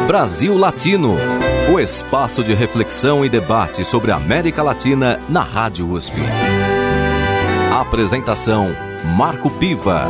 Brasil Latino, o espaço de reflexão e debate sobre a América Latina na Rádio USP. Apresentação: Marco Piva.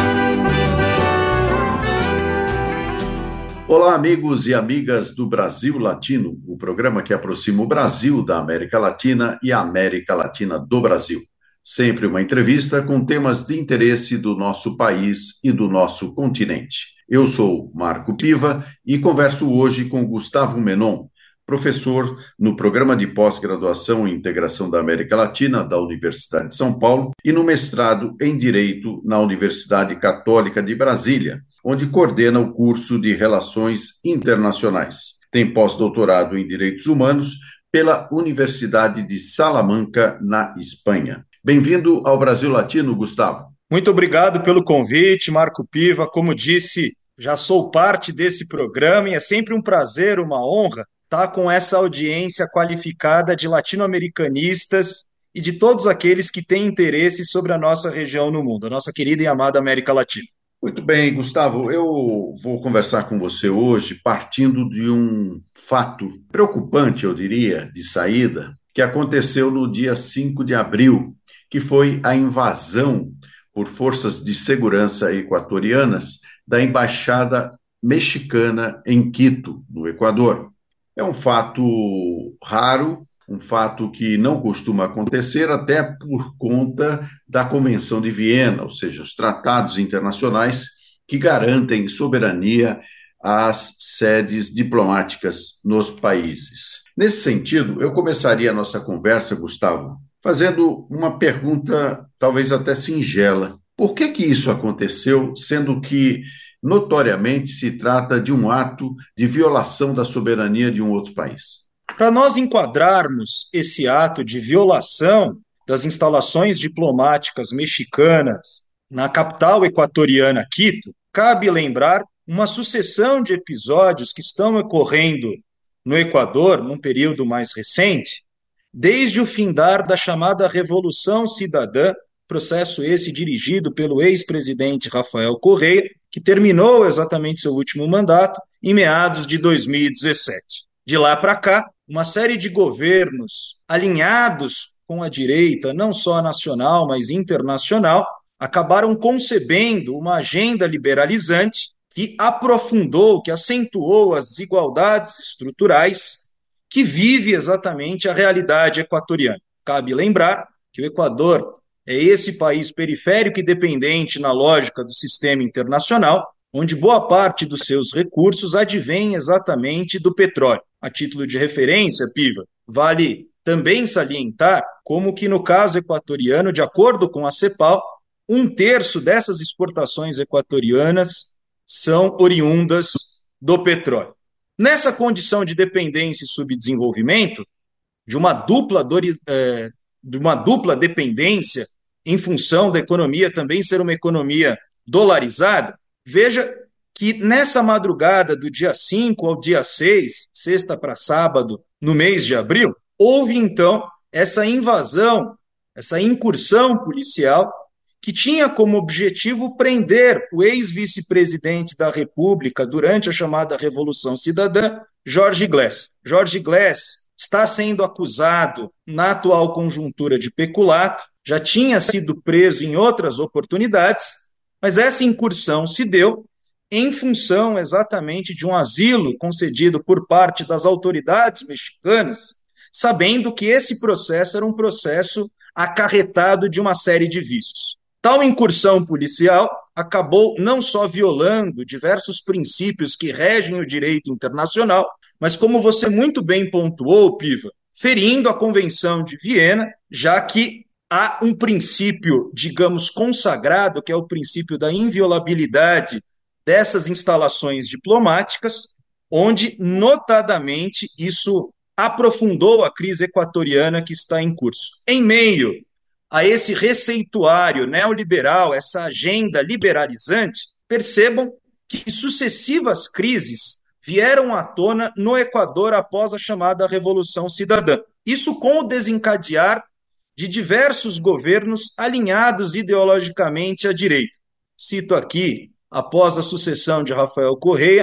Olá, amigos e amigas do Brasil Latino, o programa que aproxima o Brasil da América Latina e a América Latina do Brasil. Sempre uma entrevista com temas de interesse do nosso país e do nosso continente. Eu sou Marco Piva e converso hoje com Gustavo Menon, professor no Programa de Pós-Graduação em Integração da América Latina da Universidade de São Paulo e no mestrado em Direito na Universidade Católica de Brasília, onde coordena o curso de Relações Internacionais. Tem pós-doutorado em Direitos Humanos pela Universidade de Salamanca, na Espanha. Bem-vindo ao Brasil Latino, Gustavo. Muito obrigado pelo convite, Marco Piva. Como disse, já sou parte desse programa e é sempre um prazer, uma honra, estar com essa audiência qualificada de latino-americanistas e de todos aqueles que têm interesse sobre a nossa região no mundo, a nossa querida e amada América Latina. Muito bem, Gustavo, eu vou conversar com você hoje partindo de um fato preocupante, eu diria, de saída, que aconteceu no dia 5 de abril, que foi a invasão por forças de segurança equatorianas da Embaixada Mexicana em Quito, no Equador. É um fato raro, um fato que não costuma acontecer, até por conta da Convenção de Viena, ou seja, os tratados internacionais que garantem soberania às sedes diplomáticas nos países. Nesse sentido, eu começaria a nossa conversa, Gustavo, fazendo uma pergunta talvez até singela. Por que isso aconteceu, sendo que notoriamente se trata de um ato de violação da soberania de um outro país? Para nós enquadrarmos esse ato de violação das instalações diplomáticas mexicanas na capital equatoriana, Quito, cabe lembrar uma sucessão de episódios que estão ocorrendo no Equador, num período mais recente, desde o findar da chamada Revolução Cidadã, processo esse dirigido pelo ex-presidente Rafael Correa, que terminou exatamente seu último mandato em meados de 2017. De lá para cá, uma série de governos alinhados com a direita, não só nacional, mas internacional, acabaram concebendo uma agenda liberalizante que aprofundou, que acentuou as desigualdades estruturais que vive exatamente a realidade equatoriana. Cabe lembrar que o Equador é esse país periférico e dependente na lógica do sistema internacional, onde boa parte dos seus recursos advém exatamente do petróleo. A título de referência, Piva, vale também salientar como que no caso equatoriano, de acordo com a CEPAL, 1/3 dessas exportações equatorianas são oriundas do petróleo. Nessa condição de dependência e subdesenvolvimento, de uma dupla dependência em função da economia também ser uma economia dolarizada, veja que nessa madrugada do dia 5 ao dia 6, sexta para sábado, no mês de abril, houve então essa invasão, essa incursão policial que tinha como objetivo prender o ex-vice-presidente da República durante a chamada Revolução Cidadã, Jorge Glass. Jorge Glass está sendo acusado na atual conjuntura de peculato, já tinha sido preso em outras oportunidades, mas essa incursão se deu em função exatamente de um asilo concedido por parte das autoridades mexicanas, sabendo que esse processo era um processo acarretado de uma série de vícios. Tal incursão policial acabou não só violando diversos princípios que regem o direito internacional, mas como você muito bem pontuou, Piva, ferindo a Convenção de Viena, já que há um princípio, digamos, consagrado, que é o princípio da inviolabilidade dessas instalações diplomáticas, onde, notadamente, isso aprofundou a crise equatoriana que está em curso. Em meio a esse receituário neoliberal, essa agenda liberalizante, percebam que sucessivas crises vieram à tona no Equador após a chamada Revolução Cidadã. Isso com o desencadear de diversos governos alinhados ideologicamente à direita. Cito aqui, após a sucessão de Rafael Correa,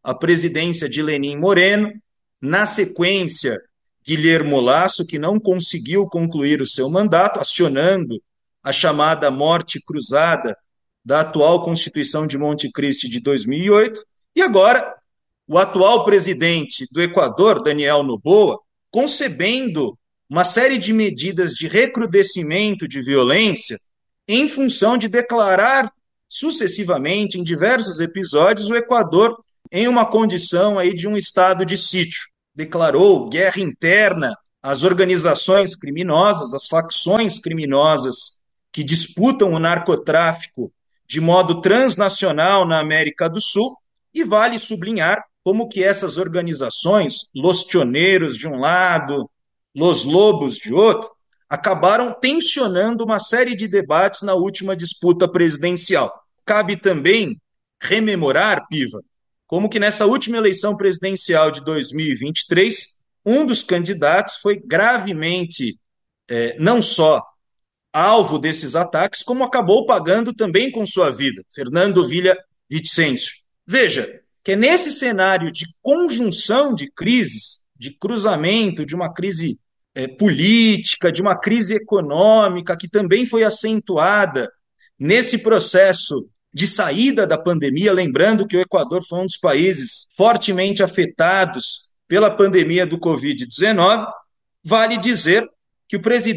a presidência de Lenín Moreno, na sequência, Guillermo Lasso, que não conseguiu concluir o seu mandato, acionando a chamada morte cruzada da atual Constituição de Monte Cristi de 2008, e agora o atual presidente do Equador, Daniel Noboa, concebendo uma série de medidas de recrudescimento de violência em função de declarar sucessivamente, em diversos episódios, o Equador em uma condição aí de um estado de sítio. Declarou guerra interna às organizações criminosas, às facções criminosas que disputam o narcotráfico de modo transnacional na América do Sul, e vale sublinhar como que essas organizações, Los Choneros de um lado, Los Lobos de outro, acabaram tensionando uma série de debates na última disputa presidencial. Cabe também rememorar, Piva, como que nessa última eleição presidencial de 2023, um dos candidatos foi gravemente, não só alvo desses ataques, como acabou pagando também com sua vida, Fernando Villavicencio. Veja, que é nesse cenário de conjunção de crises, de cruzamento, de uma crise política, de uma crise econômica, que também foi acentuada nesse processo de saída da pandemia, lembrando que o Equador foi um dos países fortemente afetados pela pandemia do Covid-19, vale dizer que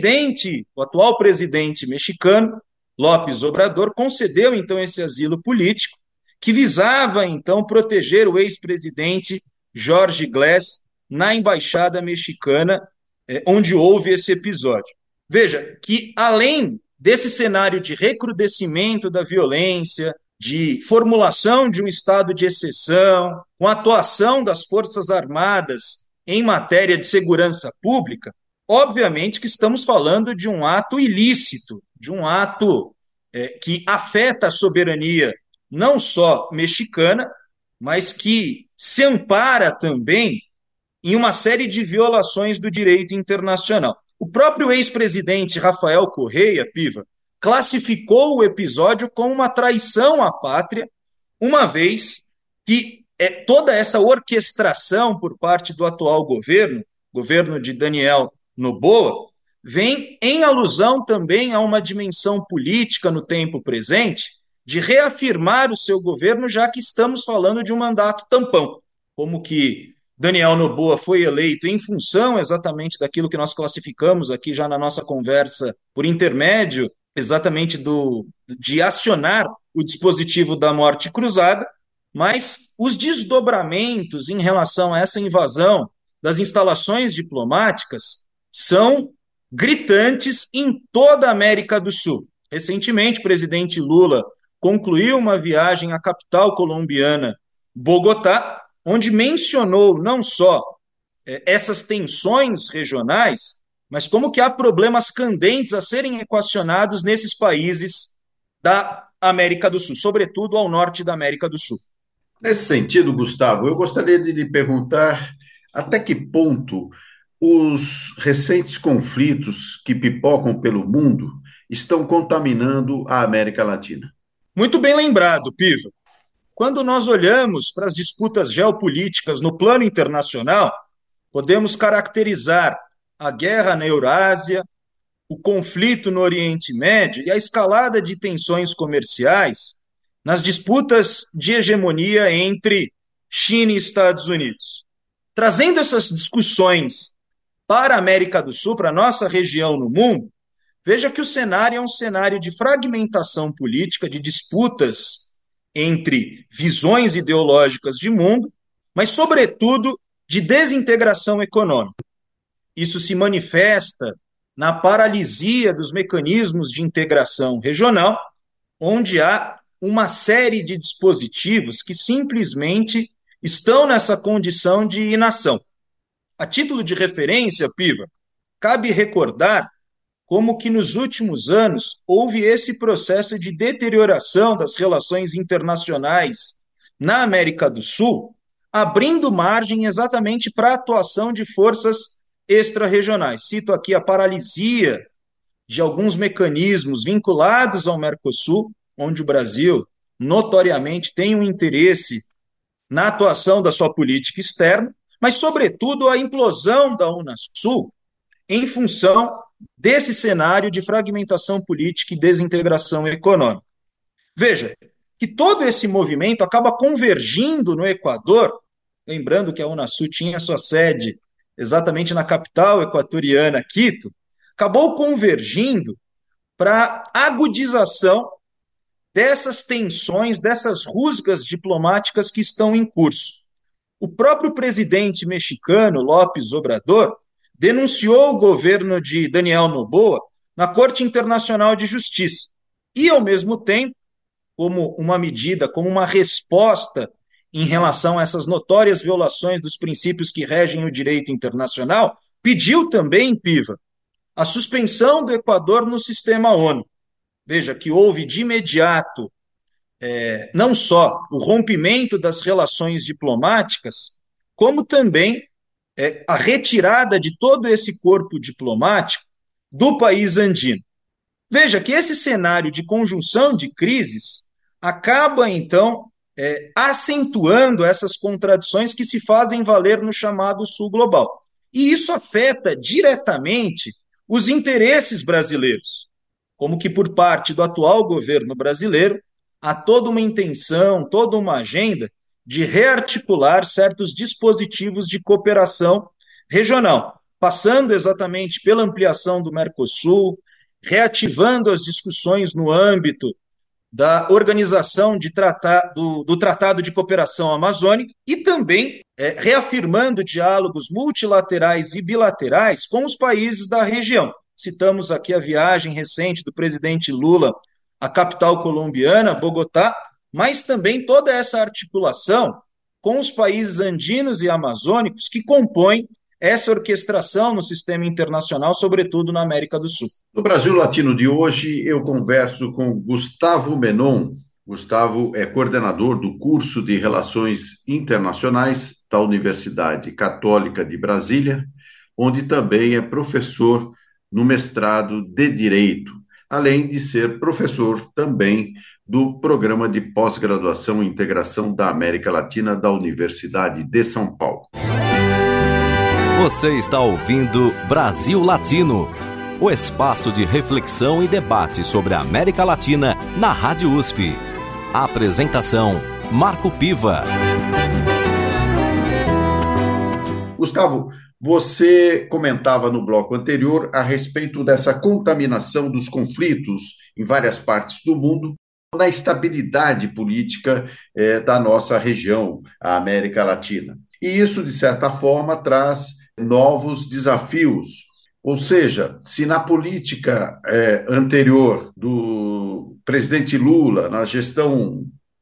o atual presidente mexicano, López Obrador, concedeu então esse asilo político, que visava então proteger o ex-presidente Jorge Glass na embaixada mexicana, onde houve esse episódio. Veja que, além desse cenário de recrudescimento da violência, de formulação de um estado de exceção, com a atuação das Forças Armadas em matéria de segurança pública, obviamente que estamos falando de um ato ilícito, de um ato que afeta a soberania não só mexicana, mas que se ampara também em uma série de violações do direito internacional. O próprio ex-presidente Rafael Correia, Piva, classificou o episódio como uma traição à pátria, uma vez que toda essa orquestração por parte do atual governo de Daniel Noboa, vem em alusão também a uma dimensão política no tempo presente, de reafirmar o seu governo, já que estamos falando de um mandato tampão, como que Daniel Noboa foi eleito em função exatamente daquilo que nós classificamos aqui já na nossa conversa, por intermédio exatamente de acionar o dispositivo da morte cruzada, mas os desdobramentos em relação a essa invasão das instalações diplomáticas são gritantes em toda a América do Sul. Recentemente, o presidente Lula concluiu uma viagem à capital colombiana, Bogotá, onde mencionou não só essas tensões regionais, mas como que há problemas candentes a serem equacionados nesses países da América do Sul, sobretudo ao norte da América do Sul. Nesse sentido, Gustavo, eu gostaria de lhe perguntar até que ponto os recentes conflitos que pipocam pelo mundo estão contaminando a América Latina. Muito bem lembrado, Piva. Quando nós olhamos para as disputas geopolíticas no plano internacional, podemos caracterizar a guerra na Eurásia, o conflito no Oriente Médio e a escalada de tensões comerciais nas disputas de hegemonia entre China e Estados Unidos. Trazendo essas discussões para a América do Sul, para a nossa região no mundo, veja que o cenário é um cenário de fragmentação política, de disputas entre visões ideológicas de mundo, mas, sobretudo, de desintegração econômica. Isso se manifesta na paralisia dos mecanismos de integração regional, onde há uma série de dispositivos que simplesmente estão nessa condição de inação. A título de referência, Piva, cabe recordar como que nos últimos anos houve esse processo de deterioração das relações internacionais na América do Sul, abrindo margem exatamente para a atuação de forças extra-regionais. Cito aqui a paralisia de alguns mecanismos vinculados ao Mercosul, onde o Brasil notoriamente tem um interesse na atuação da sua política externa, mas, sobretudo, a implosão da Unasul em função desse cenário de fragmentação política e desintegração econômica. Veja que todo esse movimento acaba convergindo no Equador, lembrando que a Unasul tinha sua sede exatamente na capital equatoriana, Quito, acabou convergindo para a agudização dessas tensões, dessas rusgas diplomáticas que estão em curso. O próprio presidente mexicano, López Obrador, denunciou o governo de Daniel Noboa na Corte Internacional de Justiça e, ao mesmo tempo, como uma medida, como uma resposta em relação a essas notórias violações dos princípios que regem o direito internacional, pediu também, Piva, a suspensão do Equador no sistema ONU. Veja que houve de imediato não só o rompimento das relações diplomáticas, como também a retirada de todo esse corpo diplomático do país andino. Veja que esse cenário de conjunção de crises acaba, então, acentuando essas contradições que se fazem valer no chamado Sul Global. E isso afeta diretamente os interesses brasileiros, como que por parte do atual governo brasileiro há toda uma intenção, toda uma agenda de rearticular certos dispositivos de cooperação regional, passando exatamente pela ampliação do Mercosul, reativando as discussões no âmbito da organização do Tratado de Cooperação Amazônica e também reafirmando diálogos multilaterais e bilaterais com os países da região. Citamos aqui a viagem recente do presidente Lula à capital colombiana, Bogotá, mas também toda essa articulação com os países andinos e amazônicos que compõem essa orquestração no sistema internacional, sobretudo na América do Sul. No Brasil Latino de hoje, eu converso com Gustavo Menon. Gustavo é coordenador do curso de Relações Internacionais da Universidade Católica de Brasília, onde também é professor no mestrado de Direito, além de ser professor também do Programa de Pós-Graduação e Integração da América Latina da Universidade de São Paulo. Você está ouvindo Brasil Latino, o espaço de reflexão e debate sobre a América Latina na Rádio USP. A apresentação, Marco Piva. Gustavo, você comentava no bloco anterior a respeito dessa contaminação dos conflitos em várias partes do mundo na estabilidade política da nossa região, a América Latina. E isso, de certa forma, traz novos desafios. Ou seja, se na política anterior do presidente Lula, na gestão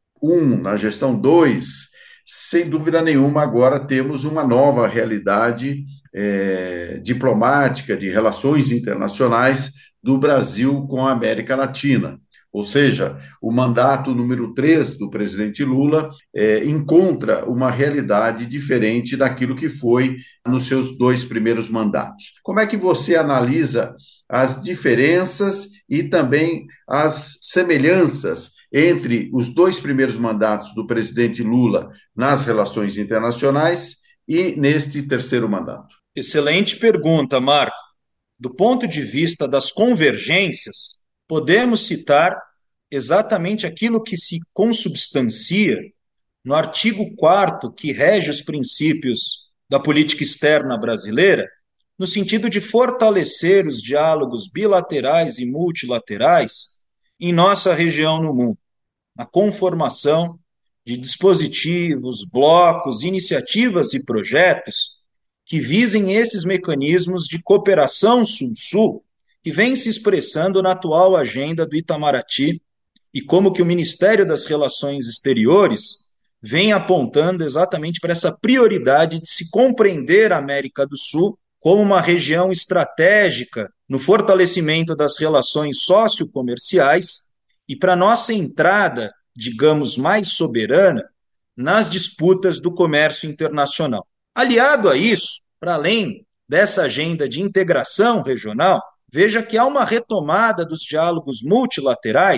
1, na gestão 2, sem dúvida nenhuma, agora temos uma nova realidade diplomática, de relações internacionais do Brasil com a América Latina. Ou seja, o mandato número 3 do presidente Lula encontra uma realidade diferente daquilo que foi nos seus 2 primeiros mandatos. Como é que você analisa as diferenças e também as semelhanças entre os 2 primeiros mandatos do presidente Lula nas relações internacionais e neste terceiro mandato? Excelente pergunta, Marco. Do ponto de vista das convergências, podemos citar exatamente aquilo que se consubstancia no artigo 4º, que rege os princípios da política externa brasileira, no sentido de fortalecer os diálogos bilaterais e multilaterais em nossa região no mundo, na conformação de dispositivos, blocos, iniciativas e projetos que visem esses mecanismos de cooperação sul-sul que vem se expressando na atual agenda do Itamaraty e como que o Ministério das Relações Exteriores vem apontando exatamente para essa prioridade de se compreender a América do Sul como uma região estratégica no fortalecimento das relações sociocomerciais e para nossa entrada, digamos, mais soberana nas disputas do comércio internacional. Aliado a isso, para além dessa agenda de integração regional, veja que há uma retomada dos diálogos multilaterais,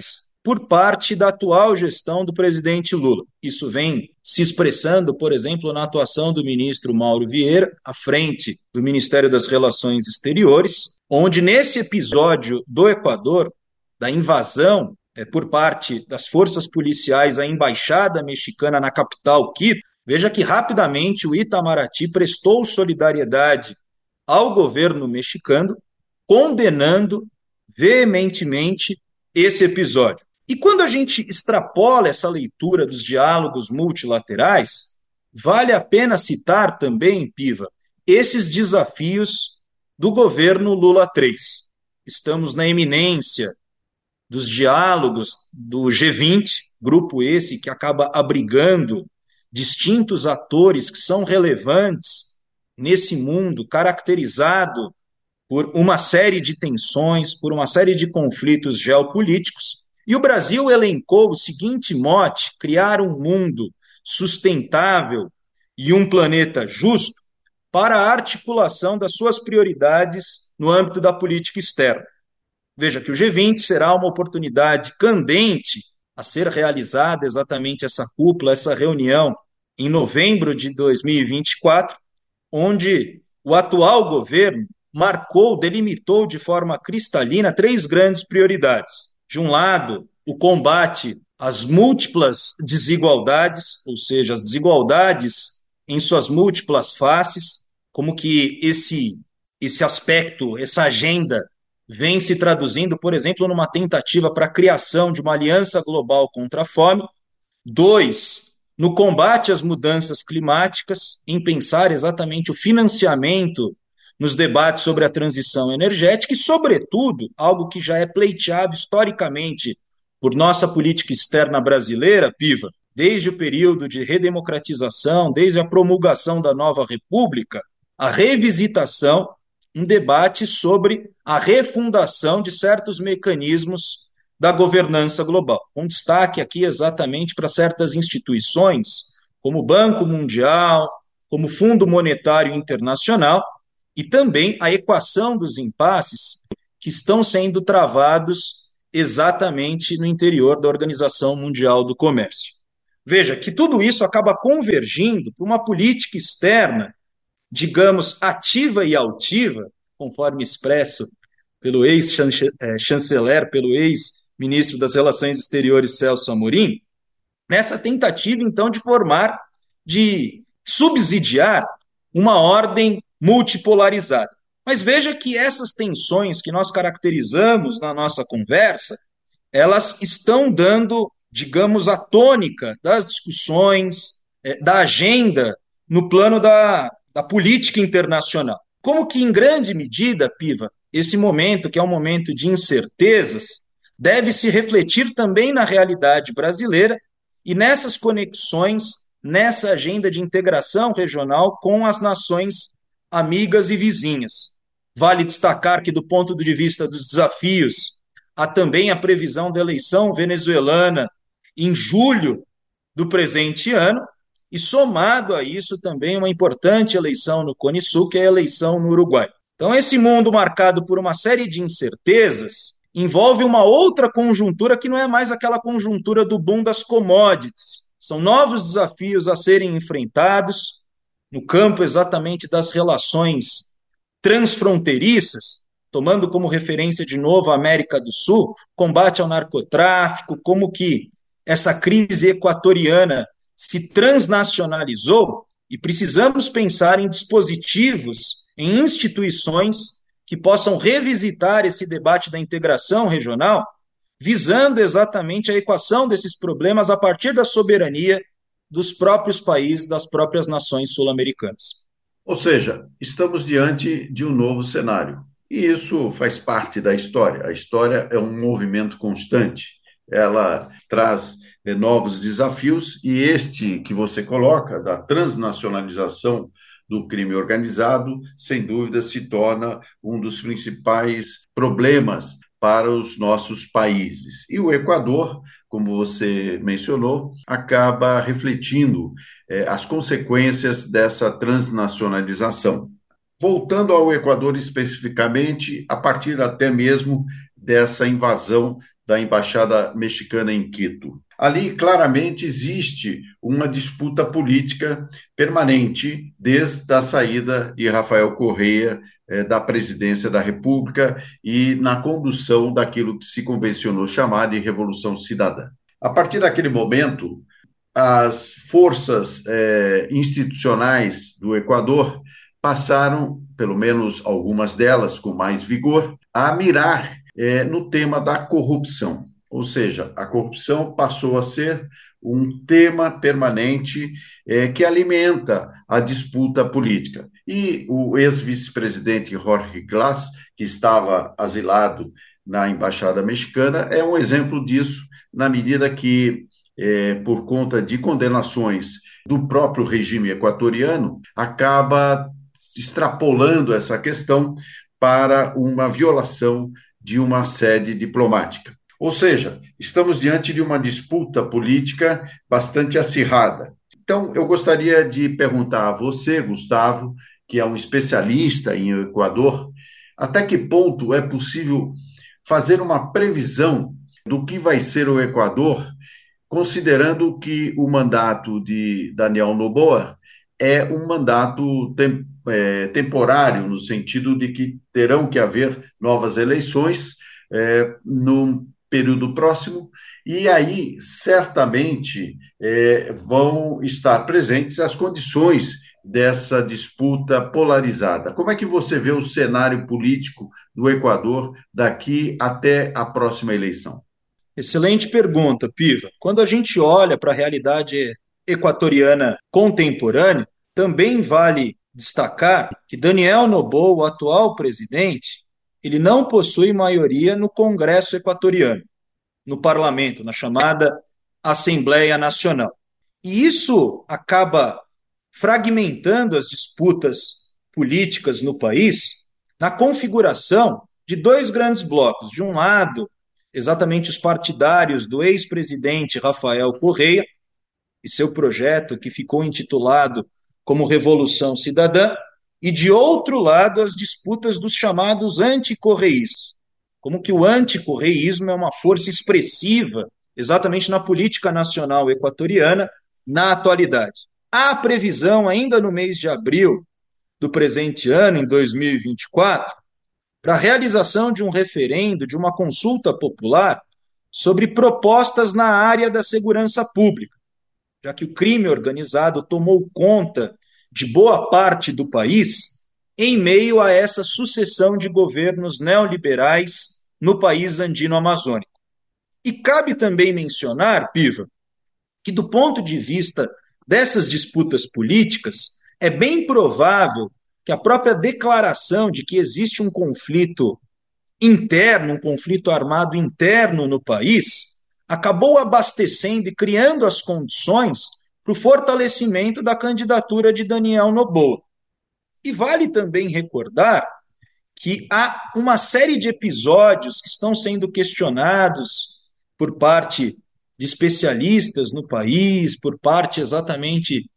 por parte da atual gestão do presidente Lula. Isso vem se expressando, por exemplo, na atuação do ministro Mauro Vieira, à frente do Ministério das Relações Exteriores, onde nesse episódio do Equador, da invasão por parte das forças policiais à embaixada mexicana na capital, Quito, veja que rapidamente o Itamaraty prestou solidariedade ao governo mexicano, condenando veementemente esse episódio. E quando a gente extrapola essa leitura dos diálogos multilaterais, vale a pena citar também, Piva, esses desafios do governo Lula III. Estamos na eminência dos diálogos do G20, grupo esse que acaba abrigando distintos atores que são relevantes nesse mundo caracterizado por uma série de tensões, por uma série de conflitos geopolíticos. E o Brasil elencou o seguinte mote: criar um mundo sustentável e um planeta justo para a articulação das suas prioridades no âmbito da política externa. Veja que o G20 será uma oportunidade candente a ser realizada exatamente essa cúpula, essa reunião, em novembro de 2024, onde o atual governo marcou, delimitou de forma cristalina 3 grandes prioridades. De um lado, o combate às múltiplas desigualdades, ou seja, as desigualdades em suas múltiplas faces, como que esse aspecto, essa agenda vem se traduzindo, por exemplo, numa tentativa para a criação de uma aliança global contra a fome. 2, no combate às mudanças climáticas, em pensar exatamente o financiamento nos debates sobre a transição energética e, sobretudo, algo que já é pleiteado historicamente por nossa política externa brasileira, Piva, desde o período de redemocratização, desde a promulgação da nova república, a revisitação, um debate sobre a refundação de certos mecanismos da governança global, com destaque aqui exatamente para certas instituições, como o Banco Mundial, como o Fundo Monetário Internacional, e também a equação dos impasses que estão sendo travados exatamente no interior da Organização Mundial do Comércio. Veja que tudo isso acaba convergindo para uma política externa, digamos, ativa e altiva, conforme expresso pelo ex-chanceler, pelo ex-ministro das Relações Exteriores, Celso Amorim, nessa tentativa, então, de subsidiar uma ordem multipolarizada. Mas veja que essas tensões que nós caracterizamos na nossa conversa, elas estão dando, digamos, a tônica das discussões, da agenda no plano da política internacional. Como que, em grande medida, Piva, esse momento, que é um momento de incertezas, deve se refletir também na realidade brasileira e nessas conexões, nessa agenda de integração regional com as nações amigas e vizinhas. Vale destacar que, do ponto de vista dos desafios, há também a previsão da eleição venezuelana em julho do presente ano, e somado a isso também uma importante eleição no Cone Sul, que é a eleição no Uruguai. Então, esse mundo marcado por uma série de incertezas envolve uma outra conjuntura que não é mais aquela conjuntura do boom das commodities. São novos desafios a serem enfrentados no campo exatamente das relações transfronteiriças, tomando como referência de novo a América do Sul, combate ao narcotráfico, como que essa crise equatoriana se transnacionalizou, e precisamos pensar em dispositivos, em instituições que possam revisitar esse debate da integração regional, visando exatamente a equação desses problemas a partir da soberania dos próprios países, das próprias nações sul-americanas. Ou seja, estamos diante de um novo cenário. E isso faz parte da história. A história é um movimento constante. Ela traz novos desafios, e este que você coloca, da transnacionalização do crime organizado, sem dúvida se torna um dos principais problemas para os nossos países. E o Equador, como você mencionou, acaba refletindo as consequências dessa transnacionalização. Voltando ao Equador especificamente, a partir até mesmo dessa invasão da Embaixada Mexicana em Quito. Ali, claramente, existe uma disputa política permanente desde a saída de Rafael Correa da presidência da República e na condução daquilo que se convencionou chamar de Revolução Cidadã. A partir daquele momento, as forças institucionais do Equador passaram, pelo menos algumas delas com mais vigor, a mirar no tema da corrupção. Ou seja, a corrupção passou a ser um tema permanente que alimenta a disputa política. E o ex-vice-presidente Jorge Glass, que estava asilado na Embaixada Mexicana, é um exemplo disso, na medida que, por conta de condenações do próprio regime equatoriano, acaba extrapolando essa questão para uma violação de uma sede diplomática. Ou seja, estamos diante de uma disputa política bastante acirrada. Então, eu gostaria de perguntar a você, Gustavo, que é um especialista em Equador, até que ponto é possível fazer uma previsão do que vai ser o Equador, considerando que o mandato de Daniel Noboa é um mandato temporário, no sentido de que terão que haver novas eleições no período próximo, e aí certamente vão estar presentes as condições dessa disputa polarizada. Como é que você vê o cenário político do Equador daqui até a próxima eleição? Excelente pergunta, Piva. Quando a gente olha para a realidade equatoriana contemporânea, também vale destacar que Daniel Noboa, o atual presidente, ele não possui maioria no Congresso equatoriano, no parlamento, na chamada Assembleia Nacional. E isso acaba fragmentando as disputas políticas no país na configuração de dois grandes blocos. De um lado, exatamente os partidários do ex-presidente Rafael Correa e seu projeto que ficou intitulado como Revolução Cidadã, e de outro lado as disputas dos chamados anticorreístas, como que o anticorreísmo é uma força expressiva exatamente na política nacional equatoriana na atualidade. Há a previsão, ainda no mês de abril do presente ano, em 2024, para a realização de um referendo, de uma consulta popular sobre propostas na área da segurança pública, já que o crime organizado tomou conta de boa parte do país em meio a essa sucessão de governos neoliberais no país andino-amazônico. E cabe também mencionar, Piva, que do ponto de vista dessas disputas políticas, é bem provável que a própria declaração de que existe um conflito interno, um conflito armado interno no país, acabou abastecendo e criando as condições para o fortalecimento da candidatura de Daniel Noboa. E vale também recordar que há uma série de episódios que estão sendo questionados por parte de especialistas no país, por parte exatamente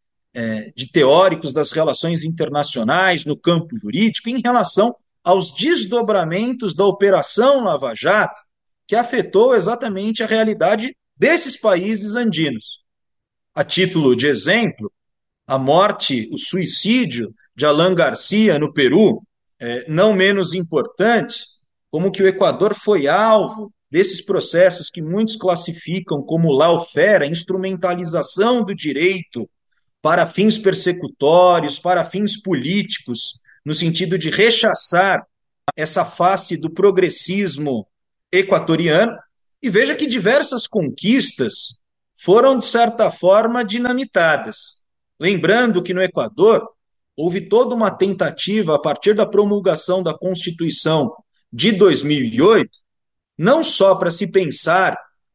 de teóricos das relações internacionais no campo jurídico, em relação aos desdobramentos da Operação Lava Jato, que afetou exatamente a realidade desses países andinos. A título de exemplo, a morte, o suicídio de Alan Garcia no Peru, não menos importante, como que o Equador foi alvo desses processos que muitos classificam como lawfare, a instrumentalização do direito para fins persecutórios, para fins políticos, no sentido de rechaçar essa face do progressismo equatoriano. E veja que diversas conquistas foram, de certa forma, dinamitadas. Lembrando que no Equador houve toda uma tentativa, a partir da promulgação da Constituição de 2008, não só para se pensar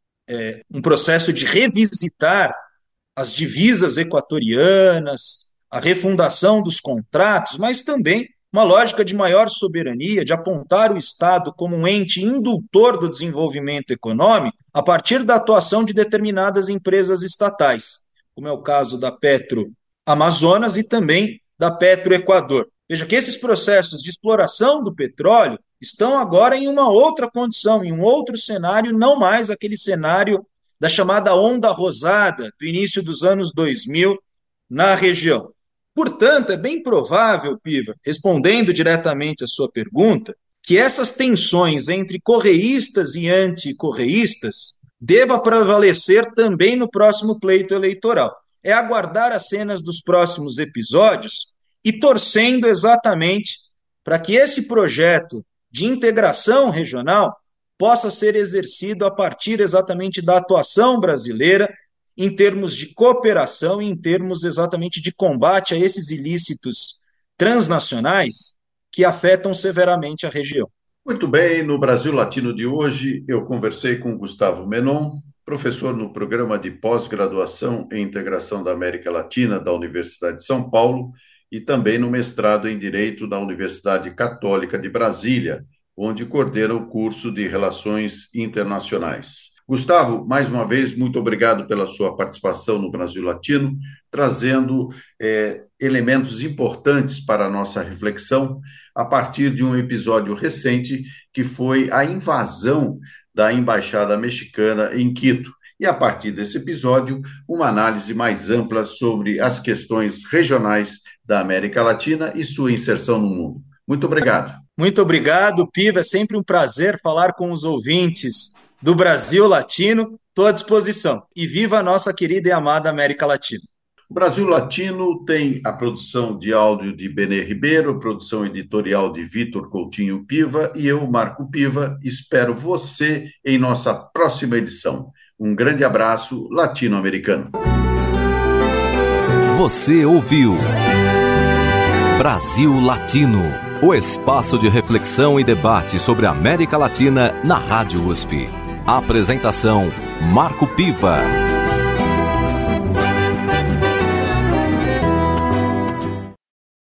um processo de revisitar as divisas equatorianas, a refundação dos contratos, mas também uma lógica de maior soberania, de apontar o Estado como um ente indutor do desenvolvimento econômico a partir da atuação de determinadas empresas estatais, como é o caso da Petro Amazonas e também da Petro Equador. Veja que esses processos de exploração do petróleo estão agora em uma outra condição, em um outro cenário, não mais aquele cenário da chamada onda rosada do início dos anos 2000 na região. Portanto, é bem provável, Piva, respondendo diretamente à sua pergunta, que essas tensões entre correístas e anticorreístas deva prevalecer também no próximo pleito eleitoral. É aguardar as cenas dos próximos episódios e torcendo exatamente para que esse projeto de integração regional possa ser exercido a partir exatamente da atuação brasileira em termos de cooperação e em termos exatamente de combate a esses ilícitos transnacionais que afetam severamente a região. Muito bem, no Brasil Latino de hoje eu conversei com Gustavo Menon, professor no programa de pós-graduação em integração da América Latina da Universidade de São Paulo e também no mestrado em Direito da Universidade Católica de Brasília, onde coordena o curso de Relações Internacionais. Gustavo, mais uma vez, muito obrigado pela sua participação no Brasil Latino, trazendo elementos importantes para a nossa reflexão a partir de um episódio recente que foi a invasão da Embaixada Mexicana em Quito. E a partir desse episódio, uma análise mais ampla sobre as questões regionais da América Latina e sua inserção no mundo. Muito obrigado. Muito obrigado, Piva. É sempre um prazer falar com os ouvintes do Brasil Latino. Estou à disposição. E viva a nossa querida e amada América Latina. O Brasil Latino tem a produção de áudio de Benê Ribeiro, a produção editorial de Vitor Coutinho Piva e eu, Marco Piva, espero você em nossa próxima edição. Um grande abraço latino-americano. Você ouviu Brasil Latino, o espaço de reflexão e debate sobre a América Latina na Rádio USP. Apresentação: Marco Piva.